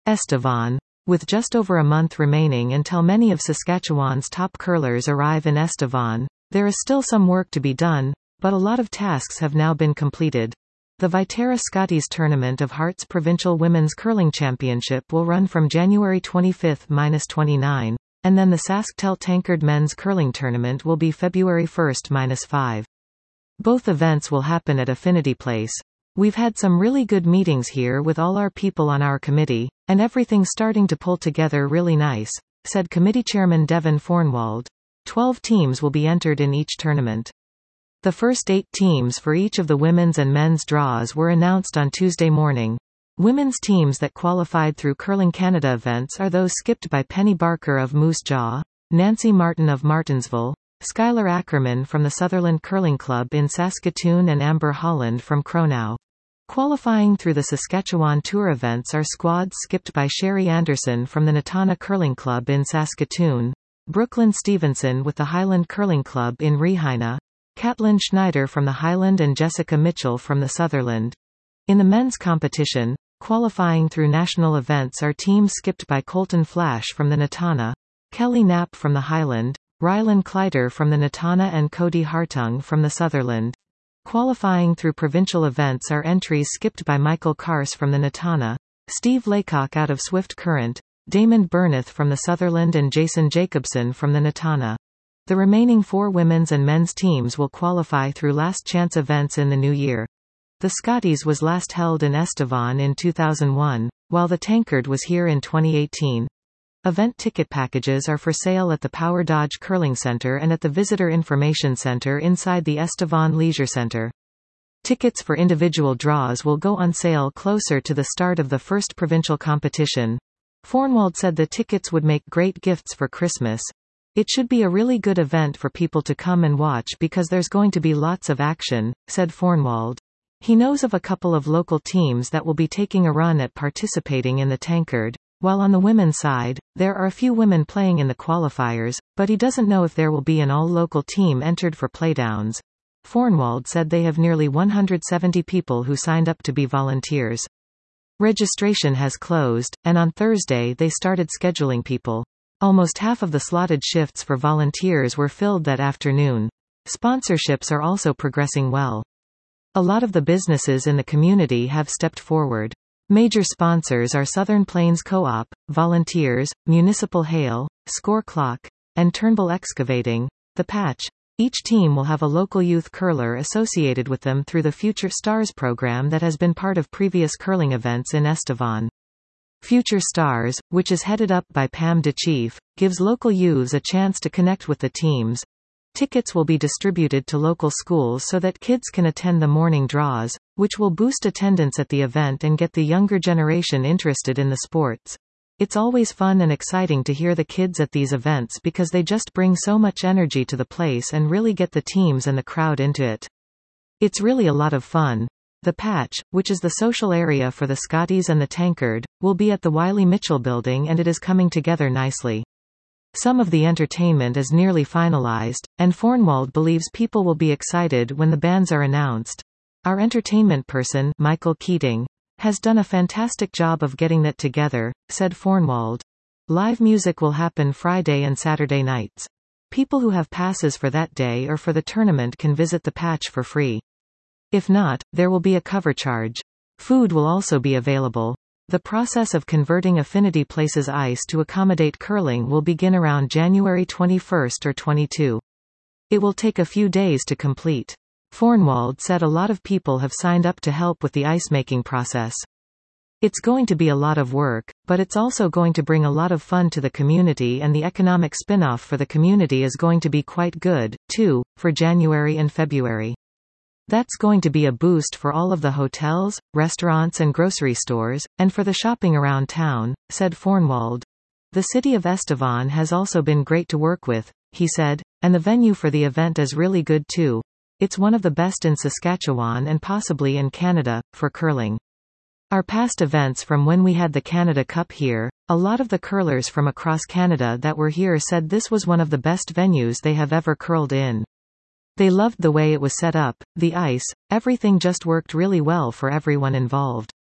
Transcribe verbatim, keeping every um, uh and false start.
Estevan. With just over a month remaining until many of Saskatchewan's top curlers arrive in Estevan, there is still some work to be done, but a lot of tasks have now been completed. The Viterra Scotties Tournament of Hearts Provincial Women's Curling Championship will run from January twenty-fifth to twenty-ninth, and then the SaskTel Tankard Men's Curling Tournament will be February first to fifth. Both events will happen at Affinity Place. We've had some really good meetings here with all our people on our committee, and everything's starting to pull together really nice, said Committee Chairman Devin Fornwald. Twelve teams will be entered in each tournament. The first eight teams for each of the women's and men's draws were announced on Tuesday morning. Women's teams that qualified through Curling Canada events are those skipped by Penny Barker of Moose Jaw, Nancy Martin of Martinsville, Skylar Ackerman from the Sutherland Curling Club in Saskatoon and Amber Holland from Cronau. Qualifying through the Saskatchewan Tour events are squads skipped by Sherry Anderson from the Natana Curling Club in Saskatoon, Brooklyn Stevenson with the Highland Curling Club in Regina, Katlyn Schneider from the Highland and Jessica Mitchell from the Sutherland. In the men's competition, qualifying through national events are teams skipped by Colton Flash from the Natana, Kelly Knapp from the Highland, Rylan Kleider from the Natana and Cody Hartung from the Sutherland. Qualifying through provincial events are entries skipped by Michael Kars from the Natana, Steve Laycock out of Swift Current, Damon Burneth from the Sutherland and Jason Jacobson from the Natana. The remaining four women's and men's teams will qualify through last chance events in the new year. The Scotties was last held in Estevan in two thousand one, while the Tankard was here in twenty eighteen. Event ticket packages are for sale at the Power Dodge Curling Center and at the Visitor Information Center inside the Estevan Leisure Center. Tickets for individual draws will go on sale closer to the start of the first provincial competition. Fornwald said the tickets would make great gifts for Christmas. It should be a really good event for people to come and watch because there's going to be lots of action, said Fornwald. He knows of a couple of local teams that will be taking a run at participating in the Tankard, while on the women's side, there are a few women playing in the qualifiers, but he doesn't know if there will be an all-local team entered for playdowns. Fornwald said they have nearly one hundred seventy people who signed up to be volunteers. Registration has closed, and on Thursday they started scheduling people. Almost half of the slotted shifts for volunteers were filled that afternoon. Sponsorships are also progressing well. A lot of the businesses in the community have stepped forward. Major sponsors are Southern Plains Co-op, Volunteers, Municipal Hail, Score Clock, and Turnbull Excavating. The Patch. Each team will have a local youth curler associated with them through the Future Stars program that has been part of previous curling events in Estevan. Future Stars, which is headed up by Pam DeChief, gives local youths a chance to connect with the teams. Tickets will be distributed to local schools so that kids can attend the morning draws, which will boost attendance at the event and get the younger generation interested in the sports. It's always fun and exciting to hear the kids at these events because they just bring so much energy to the place and really get the teams and the crowd into it. It's really a lot of fun. The Patch, which is the social area for the Scotties and the Tankard, will be at the Wiley Mitchell building and it is coming together nicely. Some of the entertainment is nearly finalized, and Fornwald believes people will be excited when the bands are announced. Our entertainment person, Michael Keating, has done a fantastic job of getting that together, said Fornwald. Live music will happen Friday and Saturday nights. People who have passes for that day or for the tournament can visit the Patch for free. If not, there will be a cover charge. Food will also be available. The process of converting Affinity Place's ice to accommodate curling will begin around January twenty-first or twenty-second. It will take a few days to complete. Fornwald said a lot of people have signed up to help with the ice-making process. It's going to be a lot of work, but it's also going to bring a lot of fun to the community, and the economic spin-off for the community is going to be quite good, too, for January and February. That's going to be a boost for all of the hotels, restaurants and grocery stores, and for the shopping around town, said Fornwald. The city of Estevan has also been great to work with, he said, and the venue for the event is really good too. It's one of the best in Saskatchewan and possibly in Canada, for curling. Our past events from when we had the Canada Cup here, a lot of the curlers from across Canada that were here said this was one of the best venues they have ever curled in. They loved the way it was set up, the ice, everything just worked really well for everyone involved.